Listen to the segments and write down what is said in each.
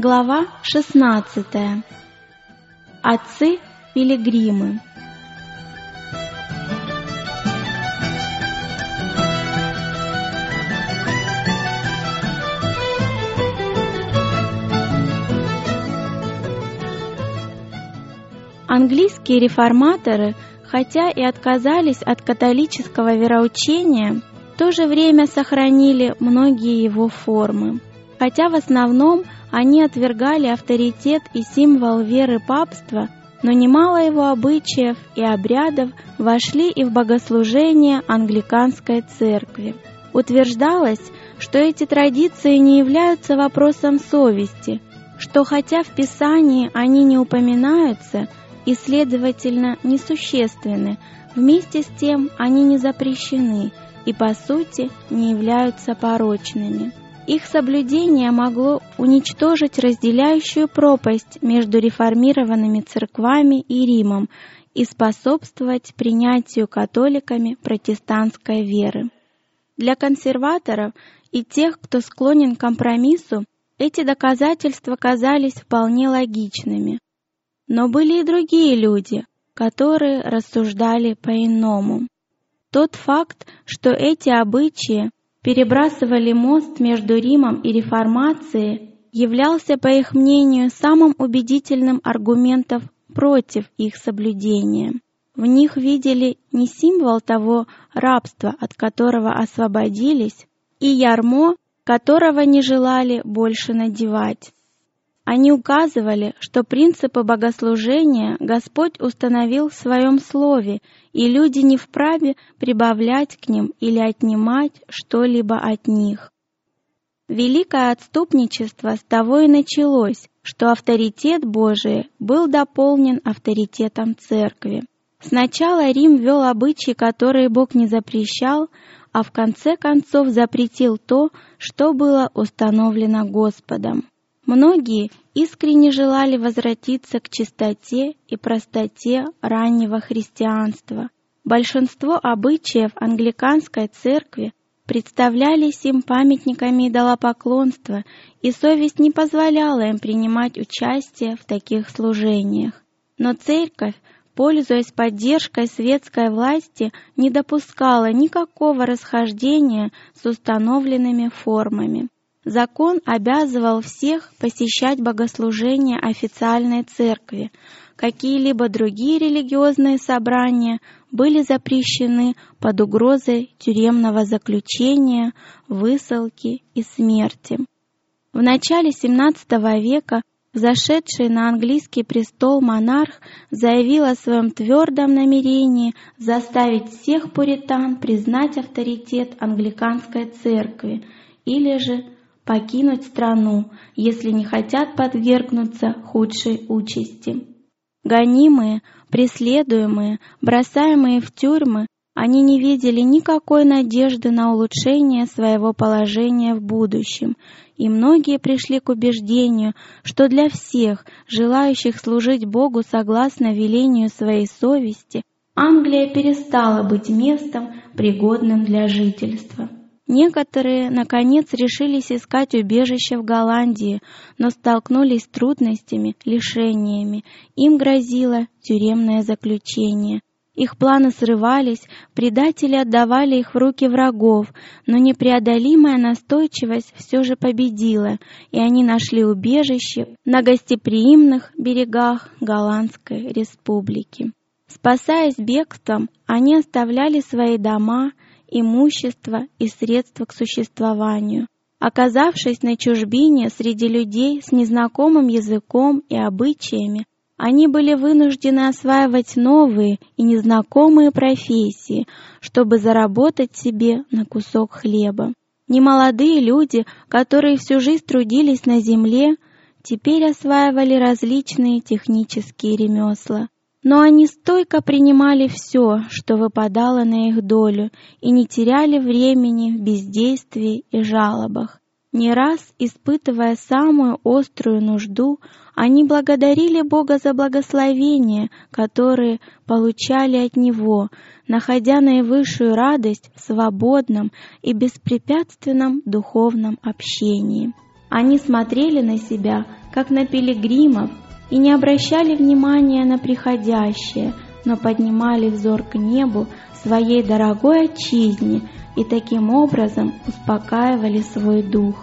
Глава 16. Отцы-пилигримы. Английские реформаторы, хотя и отказались от католического вероучения, в то же время сохранили многие его формы. Хотя в основном они отвергали авторитет и символ веры папства, но немало его обычаев и обрядов вошли и в богослужение англиканской церкви. Утверждалось, что эти традиции не являются вопросом совести, что хотя в Писании они не упоминаются и, следовательно, несущественны, вместе с тем они не запрещены и, по сути, не являются порочными. Их соблюдение могло уничтожить разделяющую пропасть между реформированными церквами и Римом и способствовать принятию католиками протестантской веры. Для консерваторов и тех, кто склонен к компромиссу, эти доказательства казались вполне логичными. Но были и другие люди, которые рассуждали по-иному. Тот факт, что эти обычаи перебрасывали мост между Римом и реформацией, являлся, по их мнению, самым убедительным аргументом против их соблюдения. В них видели не символ того рабства, от которого освободились, и ярмо, которого не желали больше надевать. Они указывали, что принципы богослужения Господь установил в Своем Слове, и люди не вправе прибавлять к ним или отнимать что-либо от них. Великое отступничество с того и началось, что авторитет Божий был дополнен авторитетом Церкви. Сначала Рим ввел обычаи, которые Бог не запрещал, а в конце концов запретил то, что было установлено Господом. Многие искренне желали возвратиться к чистоте и простоте раннего христианства. Большинство обычаев англиканской церкви представлялись им памятниками идолопоклонства, и совесть не позволяла им принимать участие в таких служениях. Но церковь, пользуясь поддержкой светской власти, не допускала никакого расхождения с установленными формами. Закон обязывал всех посещать богослужения официальной церкви. Какие-либо другие религиозные собрания были запрещены под угрозой тюремного заключения, высылки и смерти. В начале XVII века взошедший на английский престол монарх заявил о своем твердом намерении заставить всех пуритан признать авторитет англиканской церкви или же покинуть страну, если не хотят подвергнуться худшей участи. Гонимые, преследуемые, бросаемые в тюрьмы, они не видели никакой надежды на улучшение своего положения в будущем, и многие пришли к убеждению, что для всех, желающих служить Богу согласно велению своей совести, Англия перестала быть местом, пригодным для жительства. Некоторые, наконец, решились искать убежище в Голландии, но столкнулись с трудностями, лишениями. Им грозило тюремное заключение. Их планы срывались, предатели отдавали их в руки врагов, но непреодолимая настойчивость все же победила, и они нашли убежище на гостеприимных берегах Голландской республики. Спасаясь бегством, они оставляли свои дома, имущество и средства к существованию. Оказавшись на чужбине среди людей с незнакомым языком и обычаями, они были вынуждены осваивать новые и незнакомые профессии, чтобы заработать себе на кусок хлеба. Немолодые люди, которые всю жизнь трудились на земле, теперь осваивали различные технические ремесла. Но они стойко принимали все, что выпадало на их долю, и не теряли времени в бездействии и жалобах. Не раз, испытывая самую острую нужду, они благодарили Бога за благословения, которые получали от Него, находя наивысшую радость в свободном и беспрепятственном духовном общении. Они смотрели на себя как на пилигримов, и не обращали внимания на приходящее, но поднимали взор к небу, своей дорогой отчизне, и таким образом успокаивали свой дух.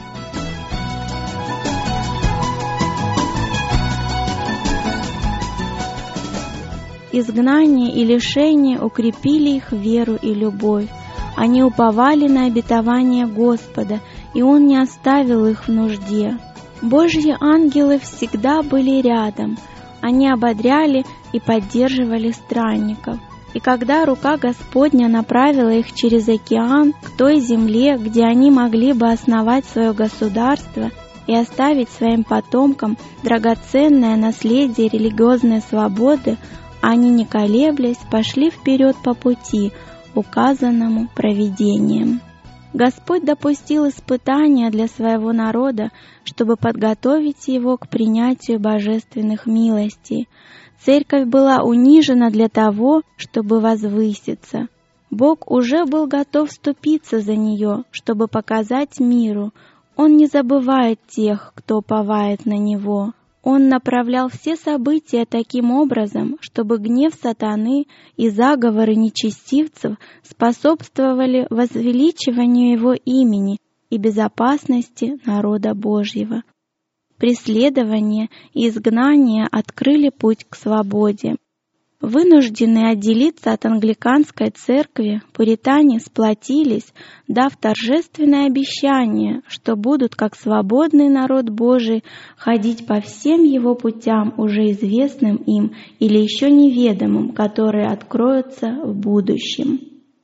Изгнание и лишение укрепили их веру и любовь. Они уповали на обетование Господа, и Он не оставил их в нужде. Божьи ангелы всегда были рядом. Они ободряли и поддерживали странников. И когда рука Господня направила их через океан к той земле, где они могли бы основать свое государство и оставить своим потомкам драгоценное наследие религиозной свободы, они, не колеблясь, пошли вперед по пути, указанному провидением. Господь допустил испытания для своего народа, чтобы подготовить его к принятию божественных милостей. Церковь была унижена для того, чтобы возвыситься. Бог уже был готов вступиться за нее, чтобы показать миру. Он не забывает тех, кто уповает на Него. Он направлял все события таким образом, чтобы гнев сатаны и заговоры нечестивцев способствовали возвеличиванию Его имени и безопасности народа Божьего. Преследование и изгнание открыли путь к свободе. Вынужденные отделиться от англиканской церкви, пуритане сплотились, дав торжественное обещание, что будут, как свободный народ Божий, ходить по всем его путям, уже известным им или еще неведомым, которые откроются в будущем.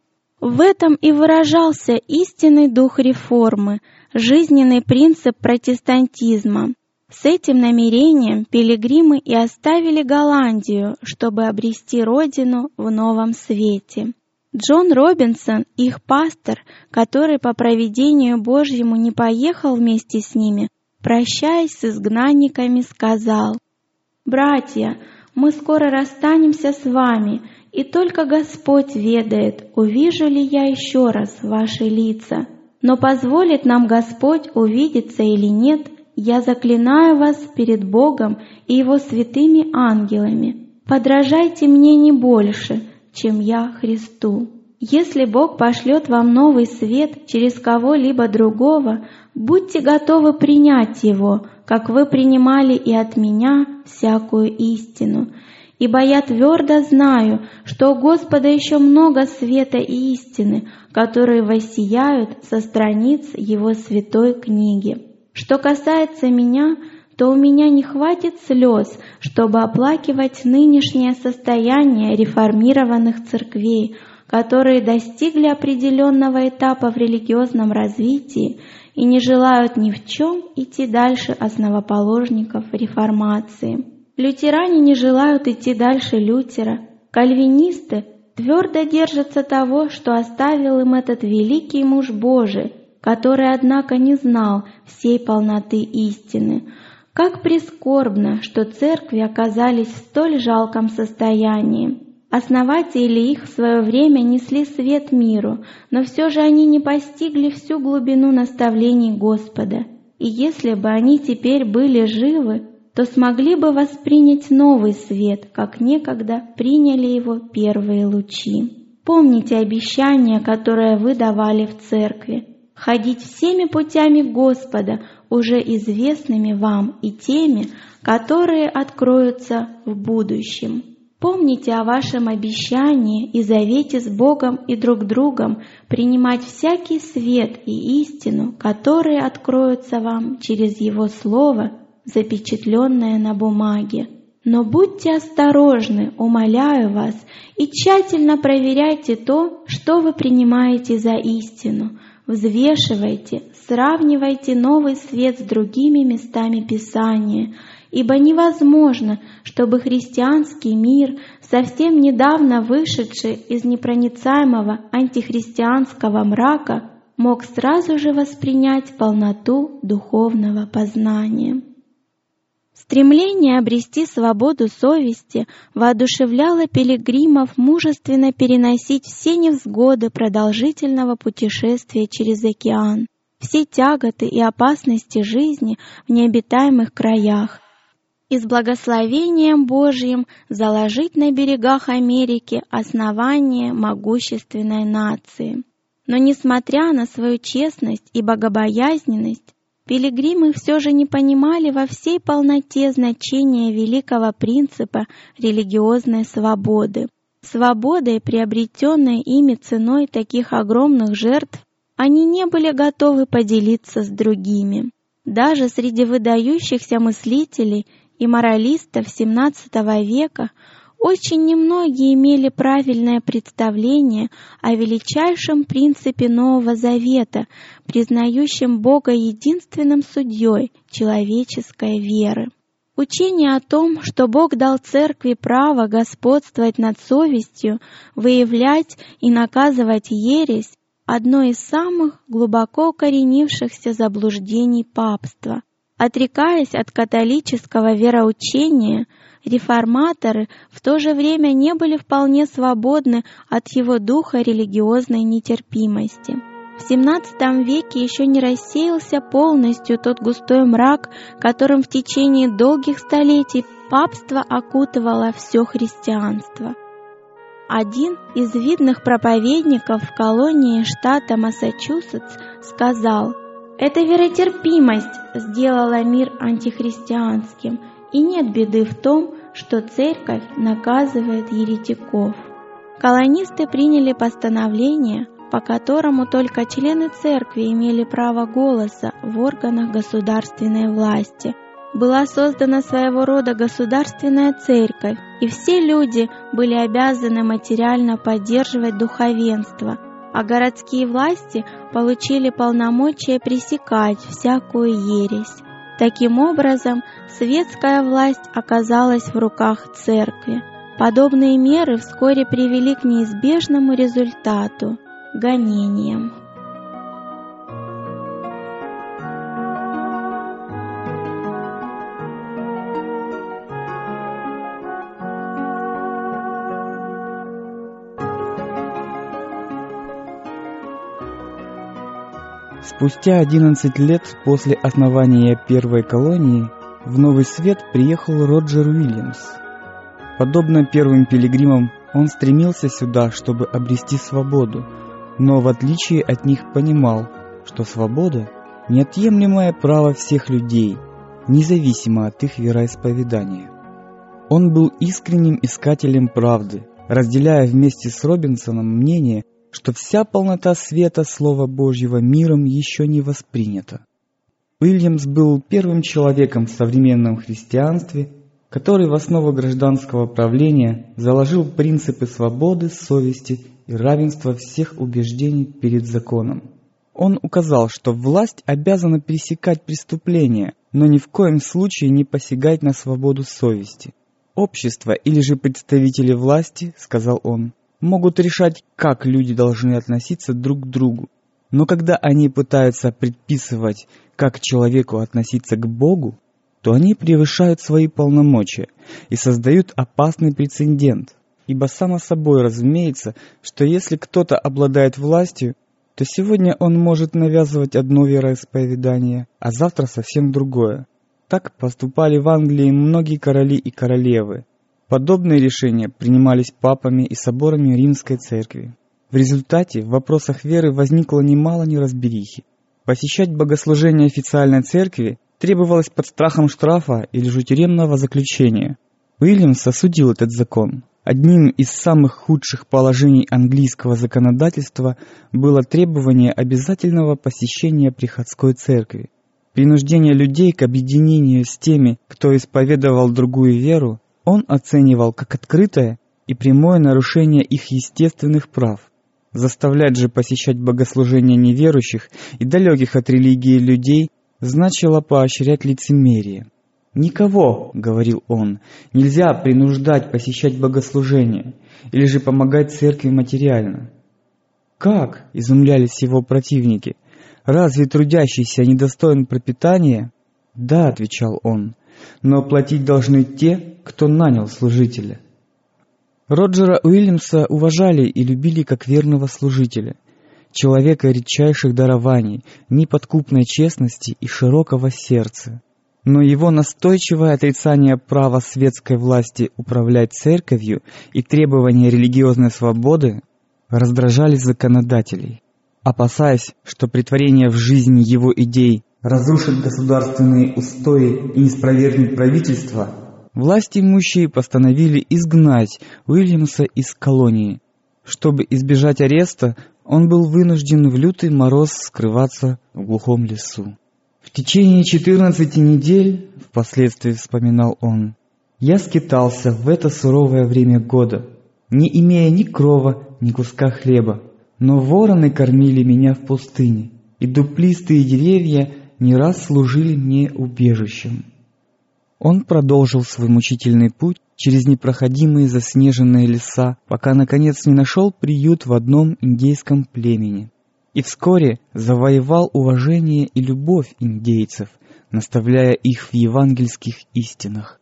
В этом и выражался истинный дух реформы, жизненный принцип протестантизма. С этим намерением пилигримы и оставили Голландию, чтобы обрести родину в новом свете. Джон Робинсон, их пастор, который по провидению Божьему не поехал вместе с ними, прощаясь с изгнанниками, сказал: «Братья, мы скоро расстанемся с вами, и только Господь ведает, увижу ли я еще раз ваши лица. Но позволит нам Господь увидеться или нет, я заклинаю вас перед Богом и Его святыми ангелами. Подражайте мне не больше, чем я Христу. Если Бог пошлет вам новый свет через кого-либо другого, будьте готовы принять его, как вы принимали и от меня всякую истину. Ибо я твердо знаю, что у Господа еще много света и истины, которые воссияют со страниц Его святой книги. Что касается меня, то у меня не хватит слез, чтобы оплакивать нынешнее состояние реформированных церквей, которые достигли определенного этапа в религиозном развитии и не желают ни в чем идти дальше основоположников реформации. Лютеране не желают идти дальше Лютера. Кальвинисты твердо держатся того, что оставил им этот великий муж Божий, который, однако, не знал всей полноты истины. Как прискорбно, что церкви оказались в столь жалком состоянии. Основатели их в свое время несли свет миру, но все же они не постигли всю глубину наставлений Господа. И если бы они теперь были живы, то смогли бы воспринять новый свет, как некогда приняли его первые лучи. Помните обещание, которое вы давали в церкви: ходить всеми путями Господа, уже известными вам, и теми, которые откроются в будущем. Помните о вашем обещании и завете с Богом и друг другом принимать всякий свет и истину, которые откроются вам через Его Слово, запечатленное на бумаге. Но будьте осторожны, умоляю вас, и тщательно проверяйте то, что вы принимаете за истину. Взвешивайте, сравнивайте новый свет с другими местами Писания, ибо невозможно, чтобы христианский мир, совсем недавно вышедший из непроницаемого антихристианского мрака, мог сразу же воспринять полноту духовного познания. Стремление обрести свободу совести воодушевляло пилигримов мужественно переносить все невзгоды продолжительного путешествия через океан. все тяготы и опасности жизни в необитаемых краях и с благословением Божьим заложить на берегах Америки основание могущественной нации. Но несмотря на свою честность и богобоязненность, пилигримы все же не понимали во всей полноте значения великого принципа религиозной свободы. Свободой, приобретенной ими ценой таких огромных жертв, они не были готовы поделиться с другими. Даже среди выдающихся мыслителей и моралистов XVII века очень немногие имели правильное представление о величайшем принципе Нового Завета, признающем Бога единственным судьей человеческой веры. Учение о том, что Бог дал Церкви право господствовать над совестью, выявлять и наказывать ересь, одно из самых глубоко укоренившихся заблуждений папства. Отрекаясь от католического вероучения, реформаторы в то же время не были вполне свободны от его духа религиозной нетерпимости. В XVII веке еще не рассеялся полностью тот густой мрак, которым в течение долгих столетий папство окутывало все христианство. Один из видных проповедников в колонии штата Массачусетс сказал: «Эта веротерпимость сделала мир антихристианским, и нет беды в том, что церковь наказывает еретиков». Колонисты приняли постановление, по которому только члены церкви имели право голоса в органах государственной власти. Была создана своего рода государственная церковь, и все люди были обязаны материально поддерживать духовенство, а городские власти получили полномочия пресекать всякую ересь. Таким образом, светская власть оказалась в руках церкви. Подобные меры вскоре привели к неизбежному результату – гонениям. Спустя 11 лет после основания первой колонии в Новый Свет приехал Роджер Уильямс. Подобно первым пилигримам, он стремился сюда, чтобы обрести свободу, но в отличие от них понимал, что свобода – неотъемлемое право всех людей, независимо от их вероисповедания. Он был искренним искателем правды, разделяя вместе с Робинсоном мнение, что вся полнота света Слова Божьего миром еще не воспринята. Уильямс был первым человеком в современном христианстве, который в основу гражданского правления заложил принципы свободы, совести и равенства всех убеждений перед законом. Он указал, что власть обязана пресекать преступления, но ни в коем случае не посягать на свободу совести. Общество или же представители власти, сказал он, могут решать, как люди должны относиться друг к другу. Но когда они пытаются предписывать, как человеку относиться к Богу, то они превышают свои полномочия и создают опасный прецедент. Ибо само собой разумеется, что если кто-то обладает властью, то сегодня он может навязывать одно вероисповедание, а завтра совсем другое. Так поступали в Англии многие короли и королевы. Подобные решения принимались папами и соборами Римской Церкви. В результате в вопросах веры возникло немало неразберихи. Посещать богослужения официальной церкви требовалось под страхом штрафа или же тюремного заключения. Уильямс осудил этот закон. Одним из самых худших положений английского законодательства было требование обязательного посещения приходской церкви. Принуждение людей к объединению с теми, кто исповедовал другую веру, он оценивал как открытое и прямое нарушение их естественных прав. Заставлять же посещать богослужения неверующих и далеких от религии людей значило поощрять лицемерие. «Никого, — говорил он, — нельзя принуждать посещать богослужения или же помогать церкви материально». «Как?» — изумлялись его противники. «Разве трудящийся недостоин пропитания?» «Да, — отвечал он, — но платить должны те, кто нанял служителя». Роджера Уильямса уважали и любили как верного служителя. человека редчайших дарований, неподкупной честности и широкого сердца. Но его настойчивое отрицание права светской власти управлять церковью и требования религиозной свободы раздражали законодателей. Опасаясь, что претворение в жизнь его идей разрушит государственные устои и не спровергнет правительство, власть имущие постановили изгнать Уильямса из колонии. Чтобы избежать ареста, он был вынужден в лютый мороз скрываться в глухом лесу. «В течение 14 недель, — впоследствии вспоминал он, — я скитался в это суровое время года, не имея ни крова, ни куска хлеба, но вороны кормили меня в пустыне, и дуплистые деревья не раз служили мне убежищем». Он продолжил свой мучительный путь через непроходимые заснеженные леса, пока наконец не нашел приют в одном индейском племени. И вскоре завоевал уважение и любовь индейцев, наставляя их в евангельских истинах.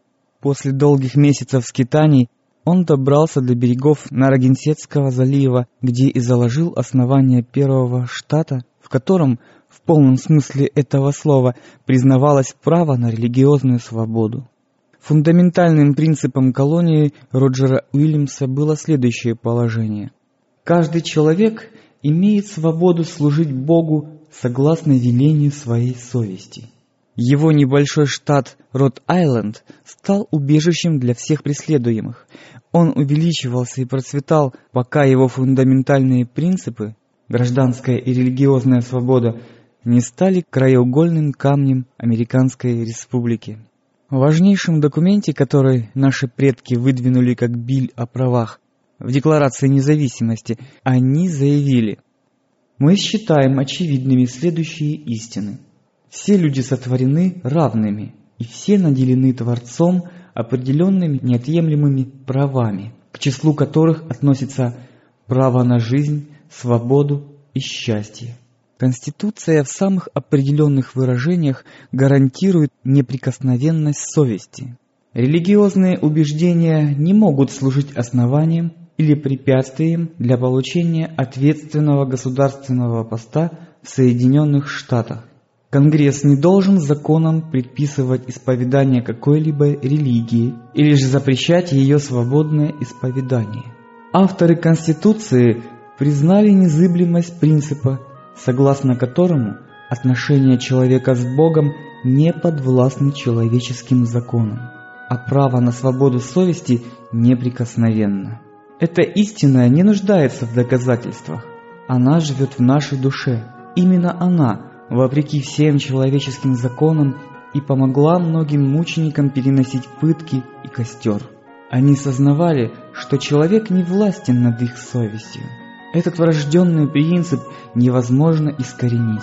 После долгих месяцев скитаний он добрался до берегов Наррагенсетского залива, где и заложил основание первого штата, в котором в полном смысле этого слова признавалось право на религиозную свободу. Фундаментальным принципом колонии Роджера Уильямса было следующее положение. Каждый человек имеет свободу служить Богу согласно велению своей совести. Его небольшой штат Род-Айленд стал убежищем для всех преследуемых. Он увеличивался и процветал, пока его фундаментальные принципы, гражданская и религиозная свобода, не стали краеугольным камнем Американской Республики. В важнейшем документе, который наши предки выдвинули как биль о правах, в Декларации независимости, они заявили: «Мы считаем очевидными следующие истины. Все люди сотворены равными, и все наделены Творцом определенными неотъемлемыми правами, к числу которых относится право на жизнь, свободу и счастье. Конституция в самых определенных выражениях гарантирует неприкосновенность совести. Религиозные убеждения не могут служить основанием или препятствием для получения ответственного государственного поста в Соединенных Штатах. Конгресс не должен законом предписывать исповедание какой-либо религии или же запрещать ее свободное исповедание. Авторы Конституции признали незыблемость принципа, согласно которому отношения человека с Богом не подвластны человеческим законам, а право на свободу совести неприкосновенно. Эта истина не нуждается в доказательствах. Она живет в нашей душе. Именно она, вопреки всем человеческим законам, и помогла многим мученикам переносить пытки и костер. Они сознавали, что человек не властен над их совестью. Этот врожденный принцип невозможно искоренить.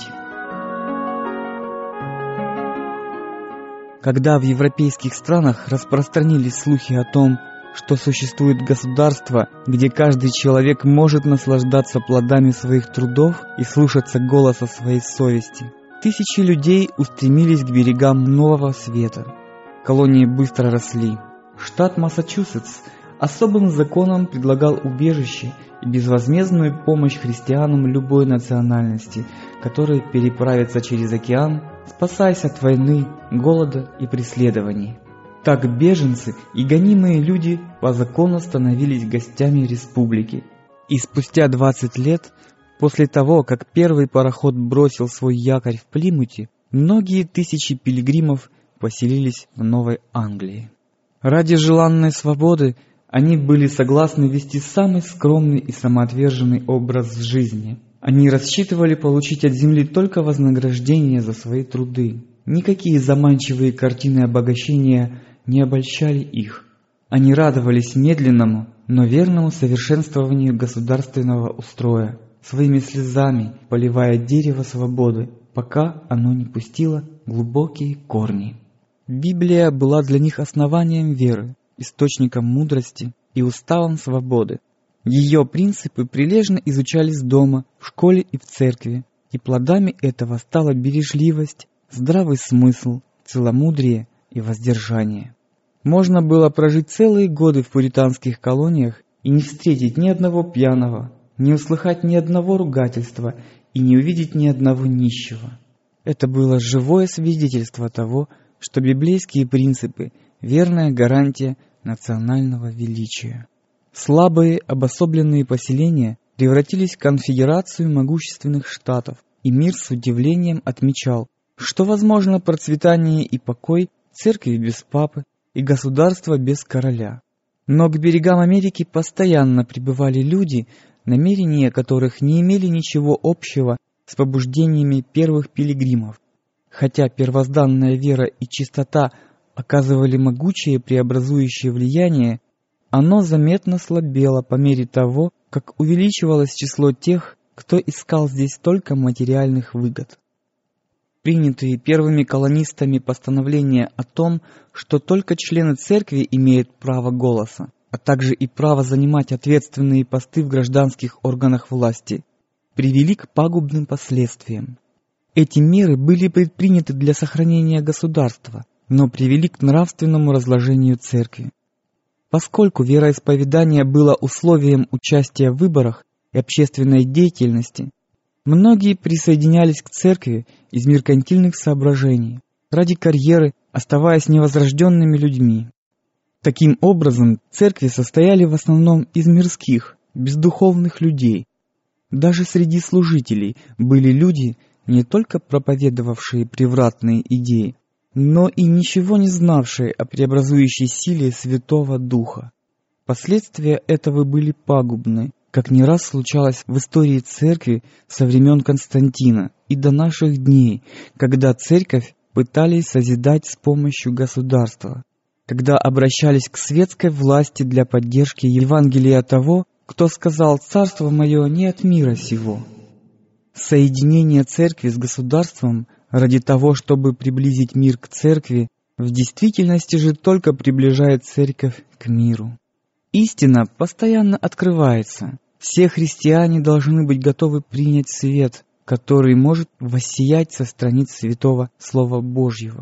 Когда в европейских странах распространились слухи о том, что существует государство, где каждый человек может наслаждаться плодами своих трудов и слушаться голоса своей совести, тысячи людей устремились к берегам Нового Света. Колонии быстро росли. Штат Массачусетс особым законом предлагал убежище и безвозмездную помощь христианам любой национальности, которые переправятся через океан, спасаясь от войны, голода и преследований. Так беженцы и гонимые люди по закону становились гостями республики. И спустя 20 лет, после того, как первый пароход бросил свой якорь в Плимуте, многие тысячи пилигримов поселились в Новой Англии. Ради желанной свободы они были согласны вести самый скромный и самоотверженный образ жизни. Они рассчитывали получить от земли только вознаграждение за свои труды. Никакие заманчивые картины обогащения не обольщали их. Они радовались медленному, но верному совершенствованию государственного устроя, своими слезами поливая дерево свободы, пока оно не пустило глубокие корни. Библия была для них основанием веры, источником мудрости и уставом свободы. Ее принципы прилежно изучались дома, в школе и в церкви, и плодами этого стала бережливость, здравый смысл, целомудрие и воздержание. Можно было прожить целые годы в пуританских колониях и не встретить ни одного пьяного, не услыхать ни одного ругательства и не увидеть ни одного нищего. Это было живое свидетельство того, что библейские принципы – верная гарантия национального величия. Слабые обособленные поселения превратились в конфедерацию могущественных штатов, и мир с удивлением отмечал, что возможно процветание и покой церкви без папы и государства без короля. Но к берегам Америки постоянно прибывали люди, намерения которых не имели ничего общего с побуждениями первых пилигримов. Хотя первозданная вера и чистота оказывали могучее преобразующее влияние, оно заметно слабело по мере того, как увеличивалось число тех, кто искал здесь только материальных выгод. Принятые первыми колонистами постановления о том, что только члены церкви имеют право голоса, а также и право занимать ответственные посты в гражданских органах власти, привели к пагубным последствиям. Эти меры были предприняты для сохранения государства, но привели к нравственному разложению церкви. Поскольку вероисповедание было условием участия в выборах и общественной деятельности, многие присоединялись к церкви из меркантильных соображений, ради карьеры, оставаясь невозрожденными людьми. Таким образом, церкви состояли в основном из мирских, бездуховных людей. Даже среди служителей были люди, не только проповедовавшие превратные идеи, но и ничего не знавшие о преобразующей силе Святого Духа. Последствия этого были пагубны, как не раз случалось в истории церкви со времен Константина и до наших дней, когда церковь пытались созидать с помощью государства, когда обращались к светской власти для поддержки Евангелия того, кто сказал «Царство мое не от мира сего». Соединение церкви с государством ради того, чтобы приблизить мир к церкви, в действительности же только приближает церковь к миру. Истина постоянно открывается. Все христиане должны быть готовы принять свет, который может воссиять со страниц святого Слова Божьего.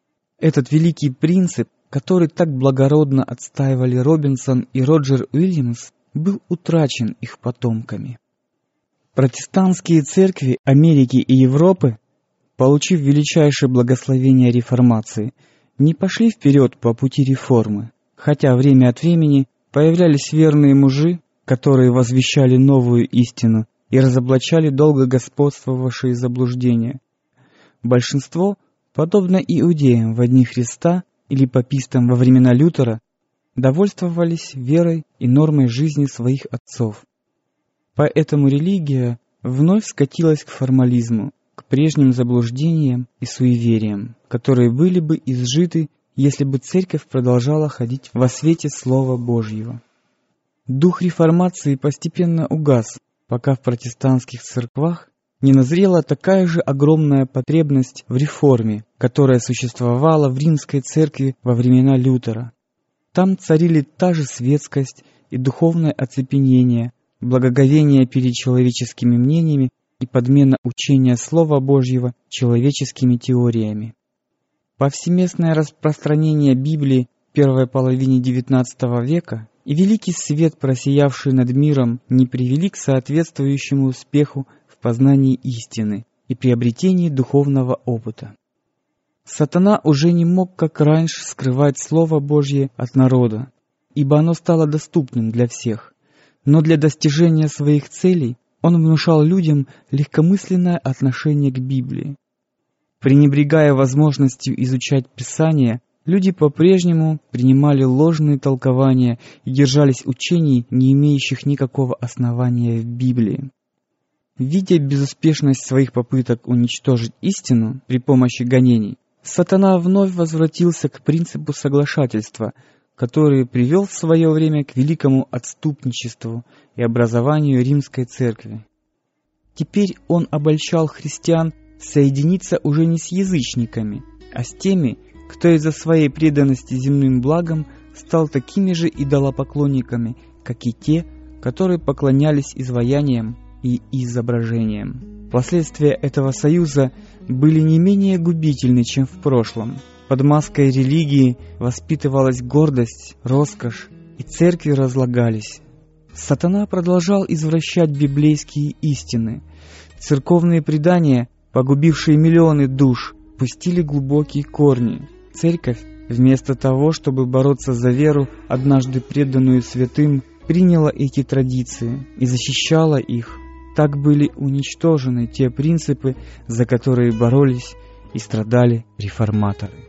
Этот великий принцип, который так благородно отстаивали Робинсон и Роджер Уильямс, был утрачен их потомками. Протестантские церкви Америки и Европы, получив величайшее благословение реформации, не пошли вперед по пути реформы, хотя время от времени появлялись верные мужи, которые возвещали новую истину и разоблачали долго господствовавшие заблуждения. Большинство, подобно иудеям в дни Христа или папистам во времена Лютера, довольствовались верой и нормой жизни своих отцов. Поэтому религия вновь скатилась к формализму, к прежним заблуждениям и суевериям, которые были бы изжиты, если бы церковь продолжала ходить во свете Слова Божьего. Дух реформации постепенно угас, пока в протестантских церквах не назрела такая же огромная потребность в реформе, которая существовала в римской церкви во времена Лютера. Там царили та же светскость и духовное оцепенение, благоговение перед человеческими мнениями и подмена учения Слова Божьего человеческими теориями. Повсеместное распространение Библии в первой половине XIX века и великий свет, просиявший над миром, не привели к соответствующему успеху в познании истины и приобретении духовного опыта. Сатана уже не мог, как раньше, скрывать Слово Божье от народа, ибо оно стало доступным для всех. Но для достижения своих целей он внушал людям легкомысленное отношение к Библии. Пренебрегая возможностью изучать Писание, люди по-прежнему принимали ложные толкования и держались учений, не имеющих никакого основания в Библии. Видя безуспешность своих попыток уничтожить истину при помощи гонений, Сатана вновь возвратился к принципу соглашательства, который привел в свое время к великому отступничеству и образованию римской церкви. Теперь он обольщал христиан соединиться уже не с язычниками, а с теми, кто из-за своей преданности земным благам стал такими же идолопоклонниками, как и те, которые поклонялись изваяниям и изображениям. Последствия этого союза были не менее губительны, чем в прошлом. Под маской религии воспитывалась гордость, роскошь, и церкви разлагались. Сатана продолжал извращать библейские истины. Церковные предания, погубившие миллионы душ, пустили глубокие корни. Церковь, вместо того, чтобы бороться за веру, однажды преданную святым, приняла эти традиции и защищала их. Так были уничтожены те принципы, за которые боролись и страдали реформаторы.